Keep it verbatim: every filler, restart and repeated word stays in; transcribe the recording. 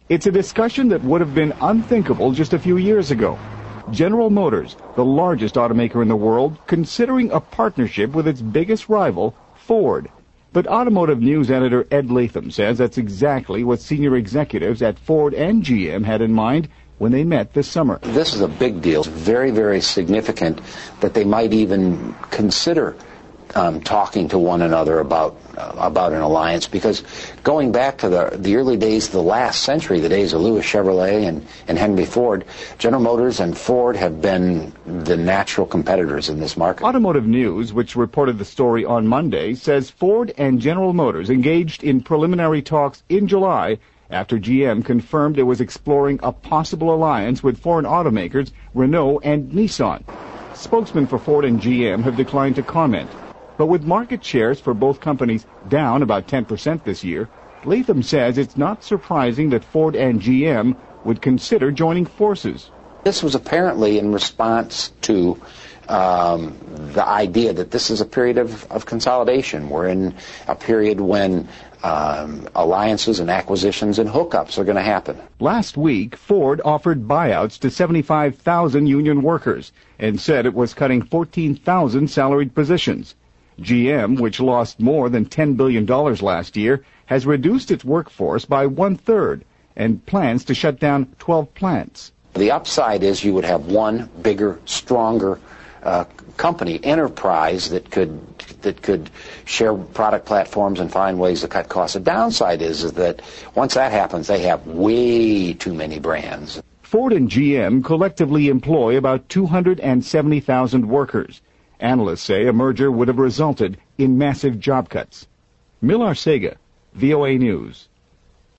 It's a discussion that would have been unthinkable just a few years ago. General Motors, the largest automaker in the world, considering a partnership with its biggest rival, Ford. But Automotive News editor Ed Latham says that's exactly what senior executives at Ford and G M had in mind when they met this summer. This is a big deal. It's very, very significant that they might even consider um, talking to one another about uh, about an alliance, because going back to the the early days of the last century, the days of Louis Chevrolet and, and Henry Ford, General Motors and Ford have been the natural competitors in this market. Automotive News, which reported the story on Monday, says Ford and General Motors engaged in preliminary talks in July after G M confirmed it was exploring a possible alliance with foreign automakers Renault and Nissan. Spokesmen for Ford and G M have declined to comment. But with market shares for both companies down about ten percent this year, Latham says it's not surprising that Ford and G M would consider joining forces. This was apparently in response to um, the idea that this is a period of, of consolidation. We're in a period when um, alliances and acquisitions and hookups are going to happen. Last week, Ford offered buyouts to seventy-five thousand union workers and said it was cutting fourteen thousand salaried positions. G M, which lost more than ten billion dollars last year, has reduced its workforce by one-third and plans to shut down twelve plants. The upside is you would have one bigger, stronger uh, company, enterprise, that could that could share product platforms and find ways to cut costs. The downside is, is that once that happens, they have way too many brands. Ford and G M collectively employ about two hundred seventy thousand workers. Analysts say a merger would have resulted in massive job cuts. Mil Arcega, V O A News.